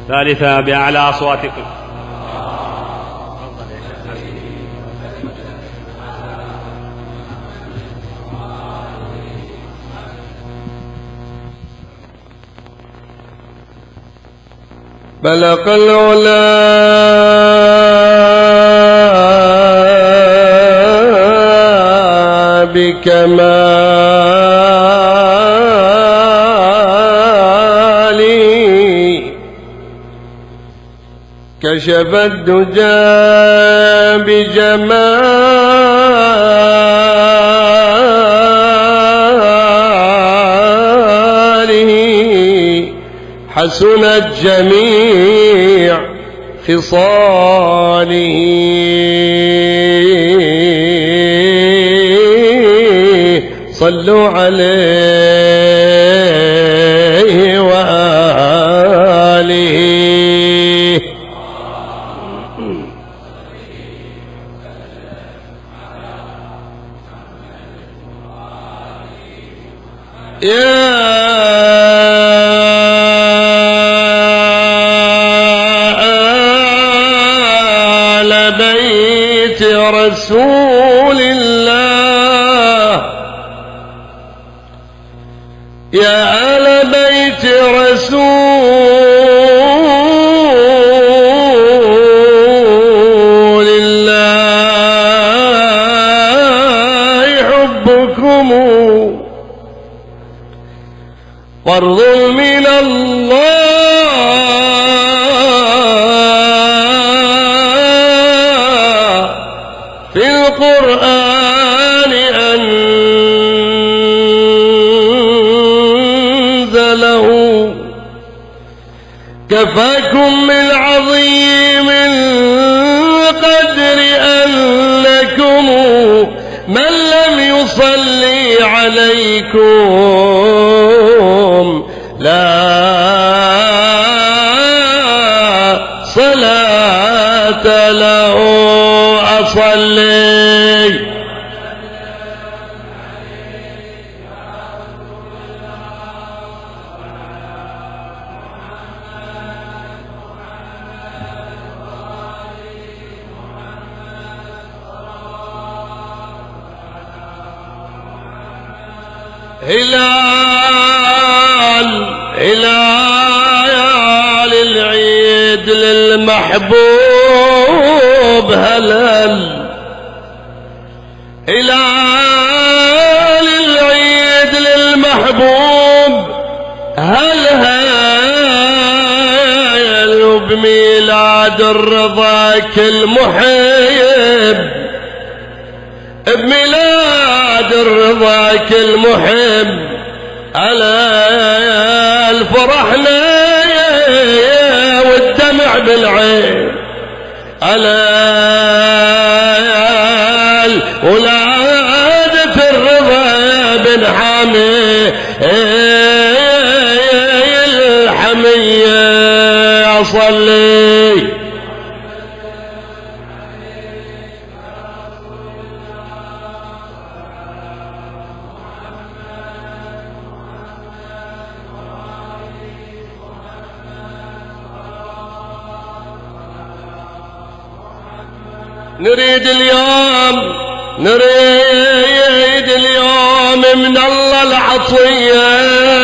ثالثا بأعلى أصواتكم. بلغ العلا بكماله كشف الدجى بجماله حسنت جميع خصاله صلوا عليه وآله. يا آل بيت رسول الله، يا آل بيت رسول الله حبكم فرض من الله في القرآن أنزله كفاكم من عظيم القدر أنكم من لم يصلي عليكم لا صلاة له. أصلي هلال العيد للمحبوب هلال، هلال العيد للمحبوب هلال وبميلاد الرضا كل محب، بميلاد الرضا كل محب على الفرحنا والدمع بالعين على ولادة الرضا بن حامي الحمية. أصلي نريد اليوم من الله العطية،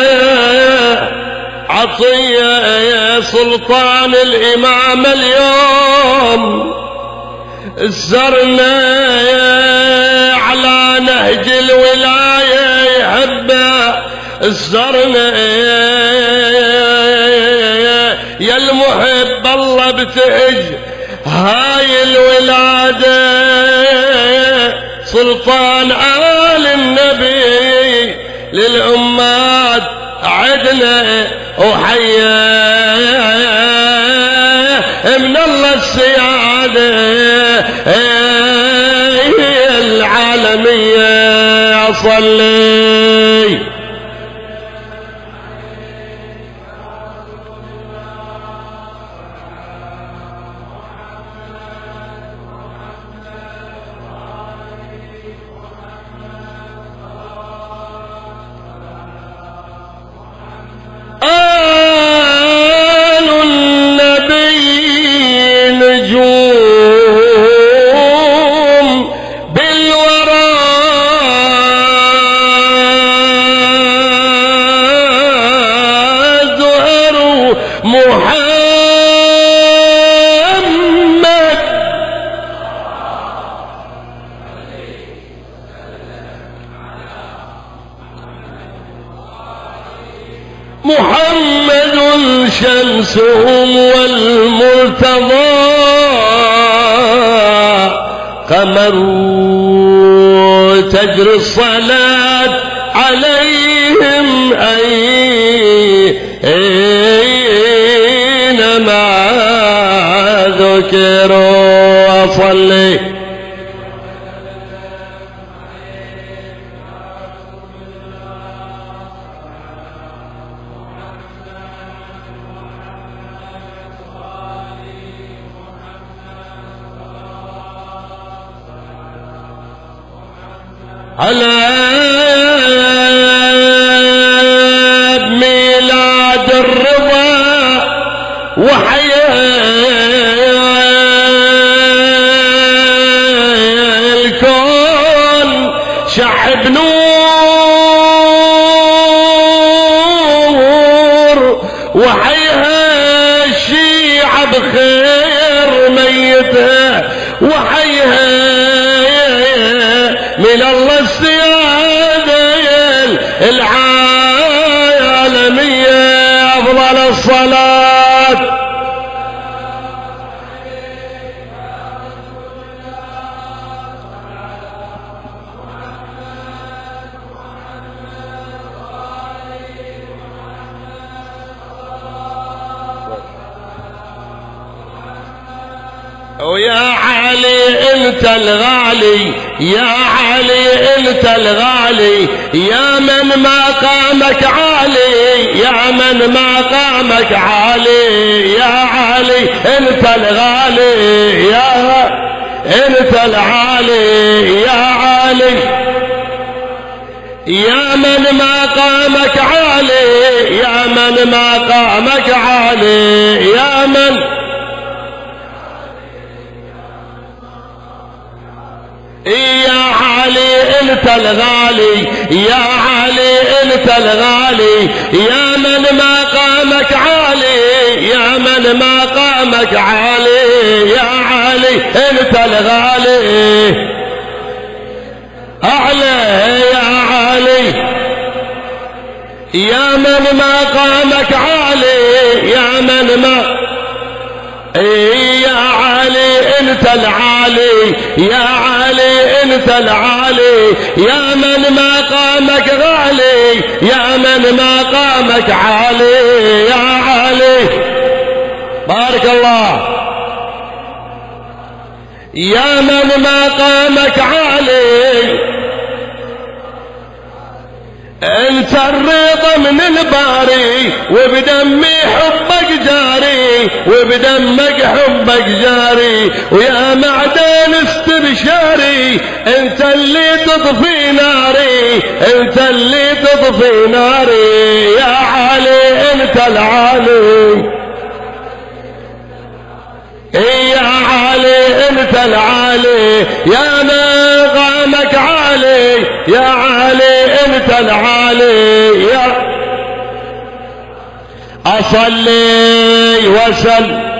عطية سلطان الإمام اليوم الزرنا على نهج الولاية يحبه الزرنا يا المحب الله بتهج هاي الولادة سلطان آل النبي للأمات عدنا وحيا من الله السيادة العالمية. أصلي شمسهم والمرتضى قمر تجري الصلاة عليهم أينما ذكروا. أصلي على ميلاد الرضا وحياة الكون شعب نور وحيها الشيعة بخير ميتها وحيها من الله السيادة العالمية أفضل الصلاة. ويا علي انت الغالي يا علي انت الغالي يا من مقامك عالي يا من مقامك عالي يا علي انت الغالي يا انت العالي يا علي يا من مقامك عالي يا من مقامك عالي يا من يا علي انت الغالي يا علي انت الغالي يا من مقامك عالي يا من مقامك عالي يا علي انت الغالي اعلى يا علي يا من مقامك عالي يا من ما يا علي انت العالي يا علي انت العالي يا من مقامك غالي يا من مقامك عالي يا علي بارك الله يا من مقامك عالي انت الرضا من الباري وبدمي حبك جاري وبدمك حبك جاري ويا معدن استبشاري انت اللي تطفي ناري انت اللي تطفي ناري يا علي انت العالي يا علي انت العالي يا مقامك عالي يا علي انت العالي يا اصلي وسلم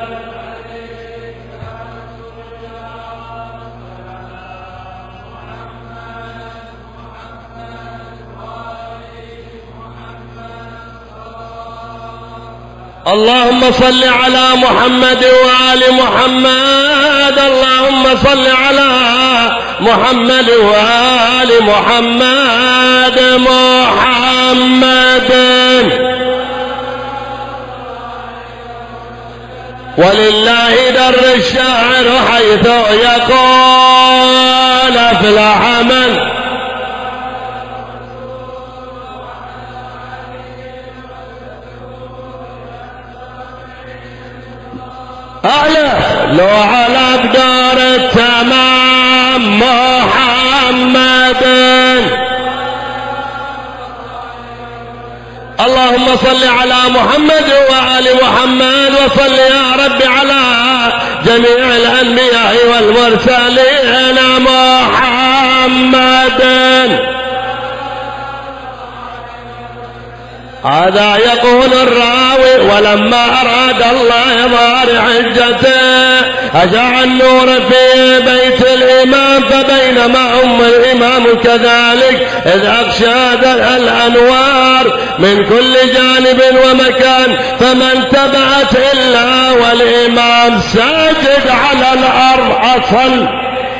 اللهم صل على محمد وآل محمد اللهم صل على محمد وآل محمد محمد ولله در الشاعر حيث يقول افلح من أعلى لو على بدار التمام محمد اللهم صل على محمد وآل محمد وصل يا رب على جميع الأنبياء والمرسلين محمد هذا يقول الراوي ولما أراد الله إظهار حجته أشع النور في بيت الإمام فبينما الإمام كذلك إذ أغشى الأنوار من كل جانب ومكان فما انتبهت إلا والإمام ساجد على الأرض أصل.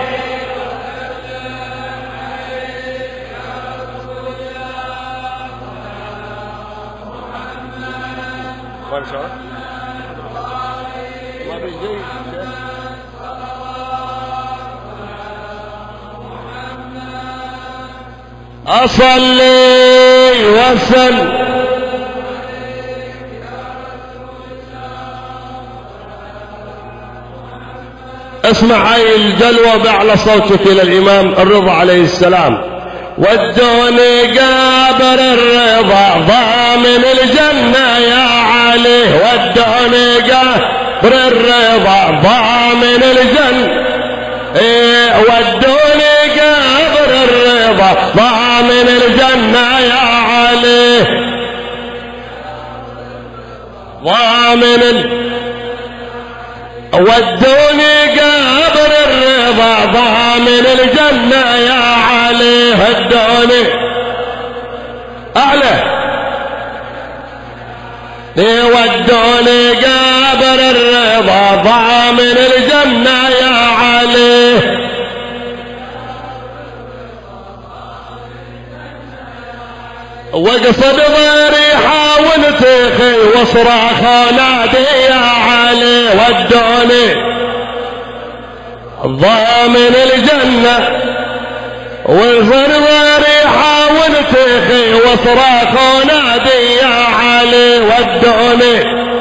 أصلي وسلم. اسمع هاي الجلوة بأعلى صوتك إلى الإمام الرضا عليه السلام. ودوني قابر الرضا ضامن الجنة يا علي. ودوني قابر الرضا ضامن الجنة. ودوني قابر الرضا ضامن الجنة يا علي. ودوني قابر الرضا ضامن الجنة يا علي. ودوني أعلى. ودوني قابر الرضا ضامن الجنة يا علي. وقصد ضيري حاولت اخي وصراخ نادي يا علي. ودوني ضامن الجنة وقصد ضيري حاولت اخي وصراخ نادي يا علي. ودوني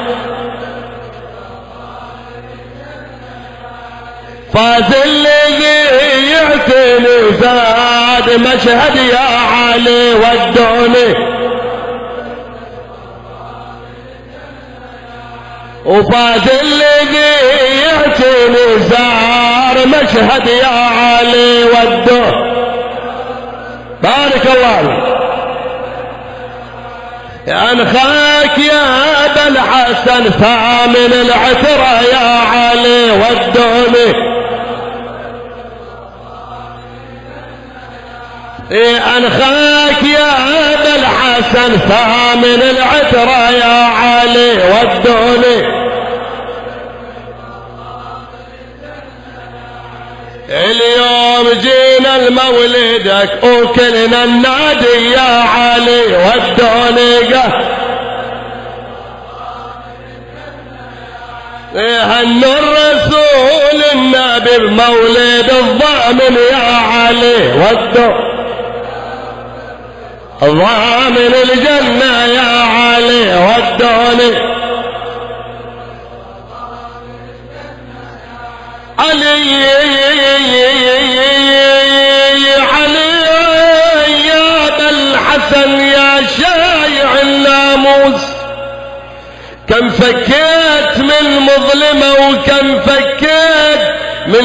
فاز الذي يعتني زاد مشهد يا علي. ودوني وفاز الذي يعتني زار مشهد يا علي. ودوني بارك الله يا أنخاك يا أبا الحسن ثامن العترة يا علي. ودوني أنخاك يا أبا الحسن ثامن العترة يا علي. ودوني اليوم جينا المولدك وكلنا النادي يا علي. ودوني هنوا الرسول النبي بمولد الضامن يا علي. ودوني ضامن الجنة يا علي. ودوني علي يا ابا الحسن يا شايع الناموس. كم فكيت من مظلمة وكم فكيت من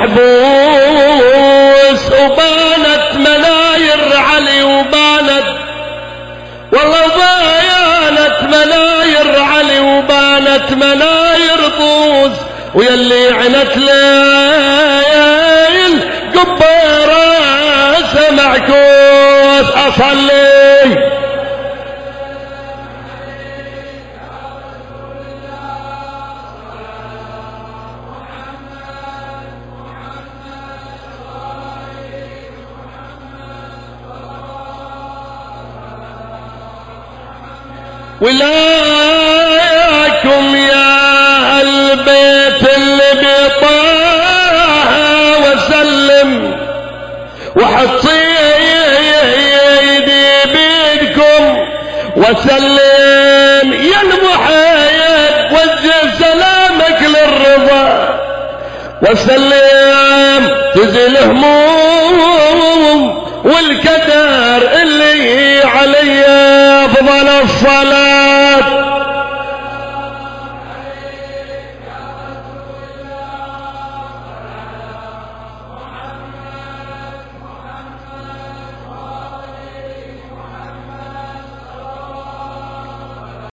محبوس. وبانت مناير علي وبانت والله ضايانت مناير علي وبانت مناير طوس. ويلي عنت ليل قبيرة سمعكوس. أصلي ولاكم يا البيت اللي بطه وسلم. وحطي ايدي بيدكم وسلم يا المحيد. وجه سلامك للرضا وسلم تزيل هموم والكدر اللي علي. افضل الصلاة